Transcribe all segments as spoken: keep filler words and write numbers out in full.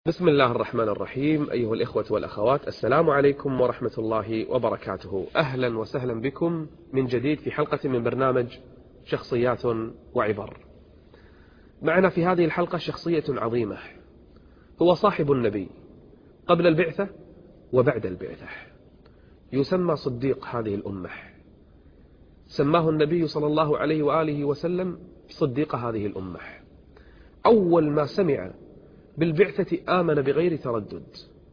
بسم الله الرحمن الرحيم. أيها الإخوة والأخوات، السلام عليكم ورحمة الله وبركاته. أهلا وسهلا بكم من جديد في حلقة من برنامج شخصيات وعبر. معنا في هذه الحلقة شخصية عظيمة، هو صاحب النبي قبل البعثة وبعد البعثة، يسمى صديق هذه الأمة. سماه النبي صلى الله عليه وآله وسلم صديق هذه الأمة. أول ما سمع بالبعثة آمن بغير تردد.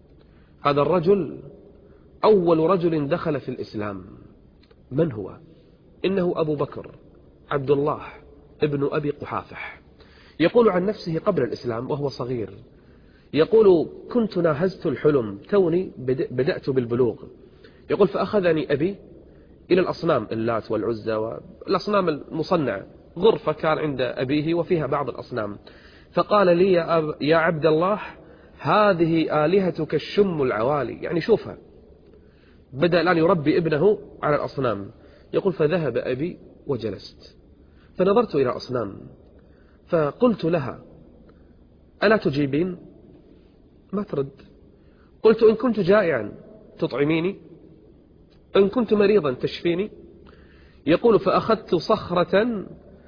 هذا الرجل أول رجل دخل في الإسلام. من هو؟ إنه أبو بكر عبد الله ابن أبي قحافة. يقول عن نفسه قبل الإسلام وهو صغير، يقول: كنت ناهزت الحلم، توني بدأت بالبلوغ. يقول: فأخذني أبي إلى الأصنام، اللات والعزى والأصنام المصنعة، غرفة كان عند أبيه وفيها بعض الأصنام، فقال لي: يا, أب يا عبد الله، هذه آلهتك الشم العوالي. يعني شوفها، بدأ الآن يربي ابنه على الأصنام. يقول: فذهب أبي وجلست، فنظرت إلى أصنام فقلت لها: ألا تجيبين؟ ما ترد. قلت: إن كنت جائعا تطعميني، إن كنت مريضا تشفيني. يقول: فأخذت صخرة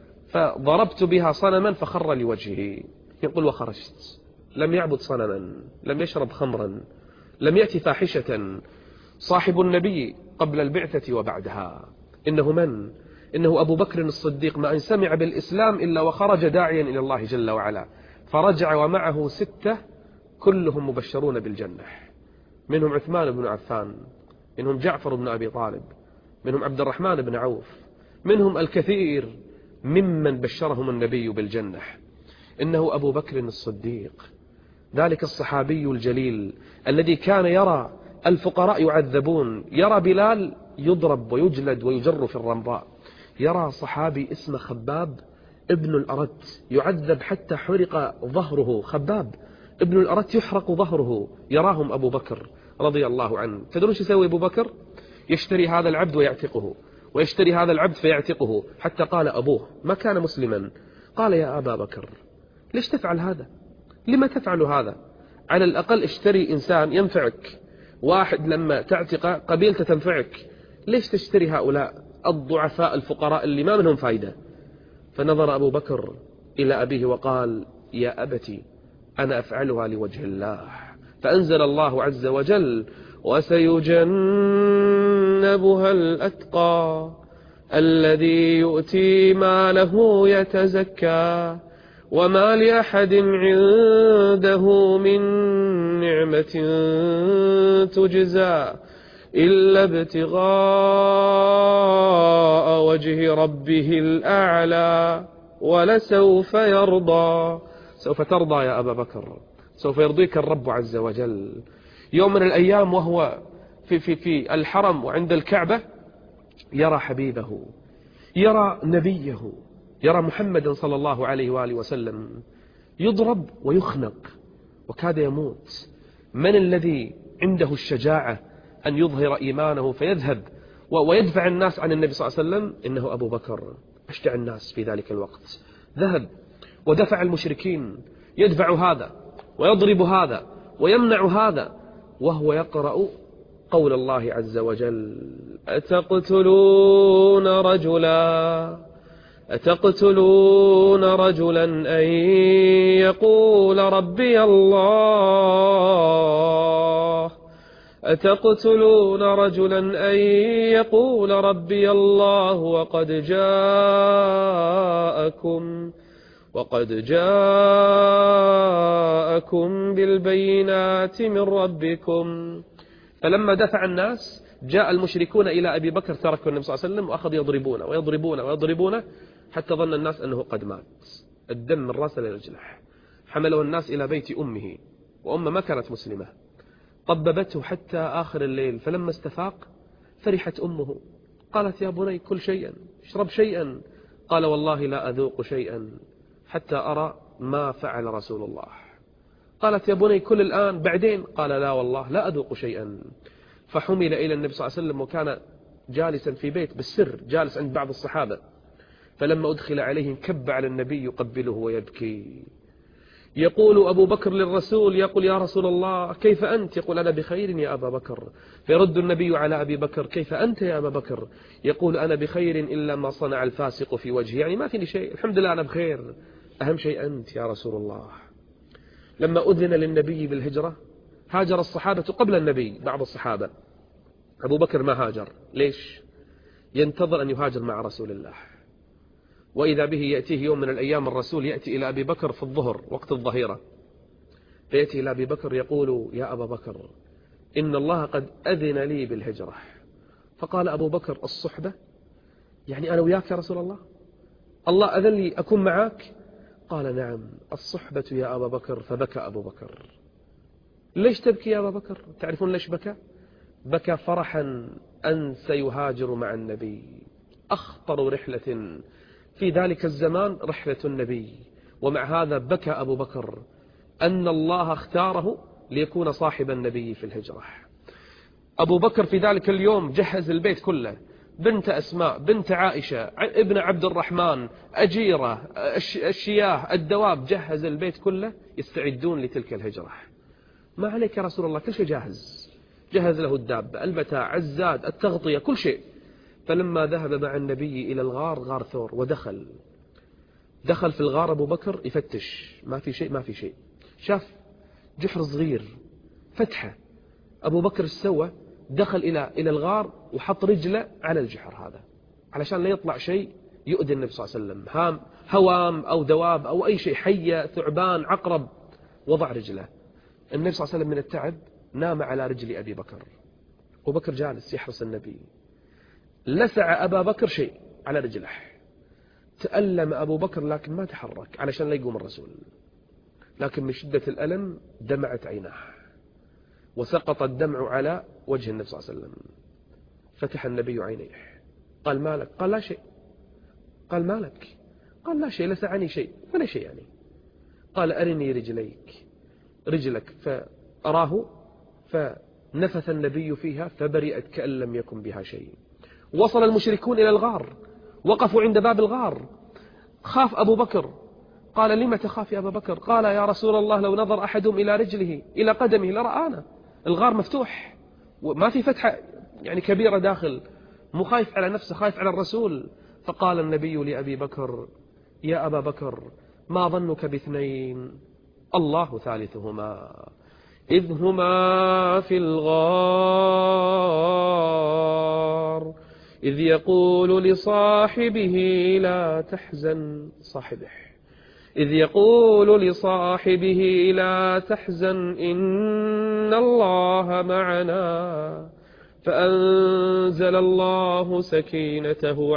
فضربت بها صنما فخر لوجهه. يقول: وخرجت. لم يعبد صنما، لم يشرب خمرا، لم يأتي فاحشة. صاحب النبي قبل البعثة وبعدها. إنه من؟ إنه أبو بكر الصديق. ما أن سمع بالإسلام إلا وخرج داعيا إلى الله جل وعلا، فرجع ومعه ستة كلهم مبشرون بالجنة، منهم عثمان بن عفان، منهم جعفر بن أبي طالب، منهم عبد الرحمن بن عوف، منهم الكثير ممن بشرهم النبي بالجنة. إنه أبو بكر الصديق، ذلك الصحابي الجليل الذي كان يرى الفقراء يعذبون، يرى بلال يضرب ويجلد ويجر في الرمضاء، يرى صحابي اسمه خباب ابن الأرت يعذب حتى حرق ظهره. خباب ابن الأرت يحرق ظهره، يراهم أبو بكر رضي الله عنه. تدرون شو يسوي أبو بكر؟ يشتري هذا العبد ويعتقه، ويشتري هذا العبد فيعتقه، حتى قال أبوه ما كان مسلما، قال: يا أبا بكر، ليش تفعل هذا؟ لما تفعل هذا؟ على الأقل اشتري إنسان ينفعك، واحد لما تعتق قبيلته تنفعك، ليش تشتري هؤلاء الضعفاء الفقراء اللي ما منهم فايدة؟ فنظر أبو بكر إلى أبيه وقال: يا أبتي، أنا أفعلها لوجه الله. فأنزل الله عز وجل: وسيجنبها الأتقى الذي يؤتي ماله يتزكى وما لأحد عنده من نعمة تجزى إلا ابتغاء وجه ربه الأعلى ولسوف يرضى. سوف ترضى يا أبا بكر، سوف يرضيك الرب عز وجل. يوم من الأيام وهو في, في, في الحرم وعند الكعبة، يرى حبيبه، يرى نبيه، يرى محمدا صلى الله عليه وآله وسلم يضرب ويخنق وكاد يموت. من الذي عنده الشجاعة أن يظهر إيمانه فيذهب ويدفع الناس عن النبي صلى الله عليه وسلم؟ إنه أبو بكر، أشجع الناس في ذلك الوقت. ذهب ودفع المشركين، يدفع هذا ويضرب هذا ويمنع هذا، وهو يقرأ قول الله عز وجل: أتقتلون رجلا أتقتلون رجلا أن يقول ربي الله أتقتلون رجلا أن يقول ربي الله وقد جاءكم وقد جاءكم بالبينات من ربكم. فلما دفع الناس جاء المشركون إلى أبي بكر، تركوا النبي صلى الله عليه وسلم وأخذ يضربونه ويضربونه ويضربونه حتى ظن الناس أنه قد مات، الدم من رأسه لرجله. حمله الناس إلى بيت أمه، وأمه ما كانت مسلمة، طببته حتى آخر الليل. فلما استفاق فرحت أمه، قالت: يا بني كل شيئا، اشرب شيئا. قال: والله لا أذوق شيئا حتى أرى ما فعل رسول الله. قالت: يا بني كل الآن بعدين. قال: لا والله لا أذوق شيئا. فحمل إلى النبي صلى الله عليه وسلم، وكان جالسا في بيت بالسر، جالس عند بعض الصحابة. فلما أدخل عليه انكب على النبي يقبله ويبكي. يقول أبو بكر للرسول، يقول يا رسول الله كيف أنت؟ يقول أنا بخير يا أبا بكر. فيرد النبي على أبي بكر كيف أنت يا أبا بكر؟ يقول أنا بخير إلا ما صنع الفاسق في وجهي، يعني ما فيني شيء، الحمد لله أنا بخير، أهم شيء أنت يا رسول الله. لما أذن للنبي بالهجرة هاجر الصحابة قبل النبي، بعض الصحابة. أبو بكر ما هاجر، ليش؟ ينتظر أن يهاجر مع رسول الله. وإذا به يأتيه يوم من الأيام الرسول يأتي إلى أبي بكر في الظهر وقت الظهيرة، فيأتي إلى أبي بكر يقول يا أبا بكر إن الله قد أذن لي بالهجرة. فقال أبو بكر الصحبة، يعني أنا وياك يا رسول الله؟ الله أذن لي أكون معك؟ قال نعم الصحبة يا أبا بكر. فبكى أبو بكر. ليش تبكي يا أبا بكر؟ تعرفون ليش بكى؟ بكى فرحا أن سيهاجر مع النبي. أخطر رحلة في ذلك الزمان رحلة النبي، ومع هذا بكى أبو بكر أن الله اختاره ليكون صاحب النبي في الهجرة. أبو بكر في ذلك اليوم جهز البيت كله، بنت أسماء، بنت عائشة، ابن عبد الرحمن، أجيرة، الشياه، الدواب، جهز البيت كله يستعدون لتلك الهجرة. ما عليك يا رسول الله، كل شيء جاهز، جهز له الدابة، المتاع، الزاد، التغطية، كل شيء. فلما ذهب مع النبي إلى الغار، غار ثور، ودخل دخل في الغار أبو بكر يفتش، ما في شيء، ما في شيء. شاف جحر صغير فتحة، أبو بكر سوى دخل إلى إلى الغار وحط رجله على الجحر هذا علشان لا يطلع شيء يؤذي النبي صلى الله عليه وسلم، هام هوام أو دواب أو أي شيء، حية، ثعبان، عقرب. وضع رجله. النبي صلى الله عليه وسلم من التعب نام على رجل أبي بكر. أبو بكر جالس يحرس النبي، لسع أبا بكر شيء على رجله، تألم أبو بكر لكن ما تحرك علشان لا يقوم الرسول، لكن من شدة الألم دمعت عيناه وسقط الدمع على وجه النبي صلى الله عليه وسلم. فتح النبي عينيه، قال مالك؟ قال لا شيء. قال مالك؟ قال لا شيء، لسعني شيء ولا شيء يعني. قال أرني رجليك، رجلك. فأراه، فنفث النبي فيها فبرئت كأن لم يكن بها شيء. وصل المشركون إلى الغار، وقفوا عند باب الغار. خاف أبو بكر. قال لما تخاف يا أبا بكر؟ قال يا رسول الله لو نظر أحدهم إلى رجله إلى قدمه لرآنا، الغار مفتوح وما في فتحة يعني كبيرة داخل، مو خايف على نفسه، خايف على الرسول. فقال النبي لأبي بكر يا أبا بكر ما ظنك باثنين الله ثالثهما إذ هما في الغار إذ يقول لصاحبه لا تحزن صاحبه إذ يقول لصاحبه لا تحزن إن الله معنا فأنزل الله سكينته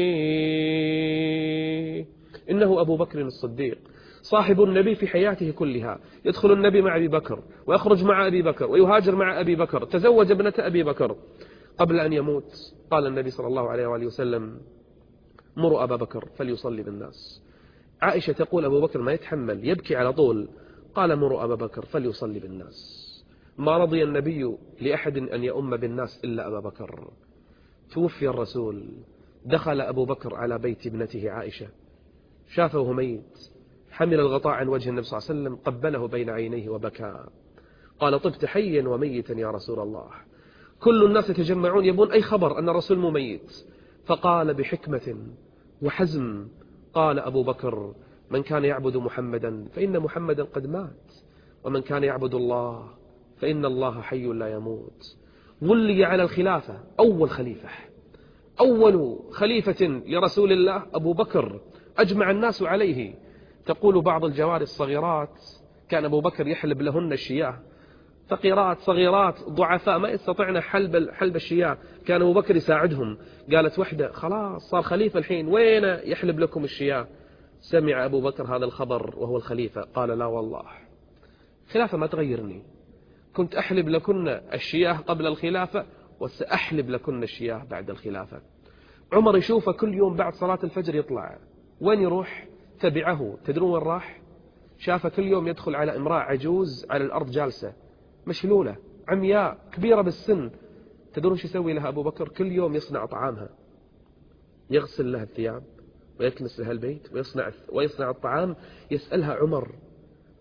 عليه. إنه أبو بكر الصديق صاحب النبي في حياته كلها، يدخل النبي مع أبي بكر ويخرج مع أبي بكر ويهاجر مع أبي بكر، تزوج ابنة أبي بكر. قبل أن يموت قال النبي صلى الله عليه وآله وسلم مروا أبا بكر فليصلي بالناس. عائشة تقول أبو بكر ما يتحمل يبكي على طول، قال مروا أبا بكر فليصلي بالناس. ما رضي النبي لأحد أن يؤم بالناس إلا أبا بكر. توفي الرسول، دخل أبو بكر على بيت ابنته عائشة، شافه ميت، حمل الغطاء عن وجه النبي صلى الله عليه وسلم، قبله بين عينيه وبكى. قال طبت حيا وميتا يا رسول الله. كل الناس يتجمعون يبون أي خبر أن الرسول مو ميت. فقال بحكمة وحزم، قال أبو بكر من كان يعبد محمدا فإن محمدا قد مات، ومن كان يعبد الله فإن الله حي لا يموت. ولي على الخلافة، أول خليفة أول خليفة لرسول الله أبو بكر، أجمع الناس عليه. تقول بعض الجواري الصغيرات كان أبو بكر يحلب لهن الشياه، فقيرات صغيرات ضعفاء ما يستطعن حلب حلب الشياه، كان أبو بكر يساعدهم. قالت وحدة خلاص صار خليفة الحين، وين يحلب لكم الشياه؟ سمع أبو بكر هذا الخبر وهو الخليفة، قال لا والله خلافة ما تغيرني، كنت أحلب لكن الشياه قبل الخلافة وسأحلب لكن الشياه بعد الخلافة. عمر يشوفه كل يوم بعد صلاة الفجر يطلع، وين يروح؟ تبعه. تدرون وين راح؟ شافه كل يوم يدخل على امرأة عجوز على الأرض جالسة مشلولة عمياء كبيرة بالسن. تدرون شو يسوي لها أبو بكر؟ كل يوم يصنع طعامها، يغسل لها الثياب ويكنس لها البيت ويصنع ويصنع الطعام. يسألها عمر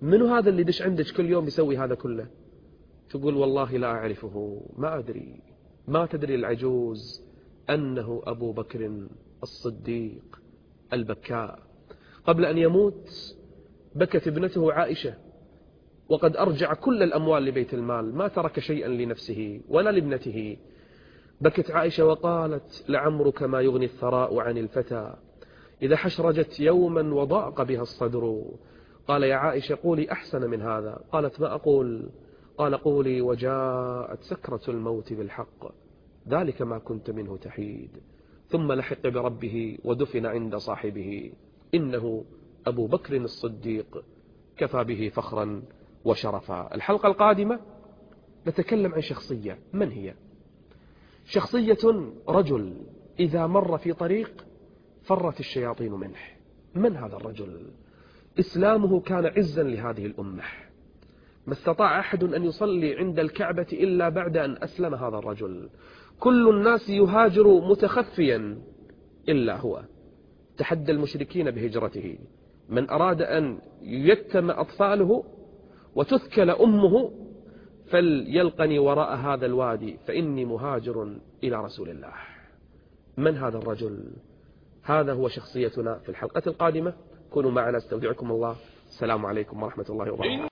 منو هذا اللي دش عندك كل يوم يسوي هذا كله؟ تقول والله لا أعرفه، ما أدري. ما تدري العجوز أنه أبو بكر الصديق البكاء. قبل أن يموت بكت ابنته عائشة، وقد أرجع كل الأموال لبيت المال، ما ترك شيئا لنفسه ولا لابنته. بكت عائشة وقالت لعمرك ما يغني الثراء عن الفتى إذا حشرجت يوما وضاق بها الصدر. قال يا عائشة قولي أحسن من هذا. قالت ما أقول؟ قال قولي وجاءت سكرة الموت بالحق ذلك ما كنت منه تحيد، ثم لحق بربه ودفن عند صاحبه، إنه أبو بكر الصديق كفى به فخرا وشرفا. الحلقة القادمة نتكلم عن شخصية. من هي؟ شخصية رجل إذا مر في طريق فرت الشياطين منه. من هذا الرجل؟ إسلامه كان عزا لهذه الأمة، ما استطاع أحد أن يصلي عند الكعبة إلا بعد أن أسلم هذا الرجل. كل الناس يهاجر متخفيا إلا هو. تحدى المشركين بهجرته. من أراد أن يتم أطفاله وتثكل أمه فليلقني وراء هذا الوادي فإني مهاجر إلى رسول الله. من هذا الرجل؟ هذا هو شخصيتنا في الحلقة القادمة. كونوا معنا، استودعكم الله. السلام عليكم ورحمة الله وبركاته.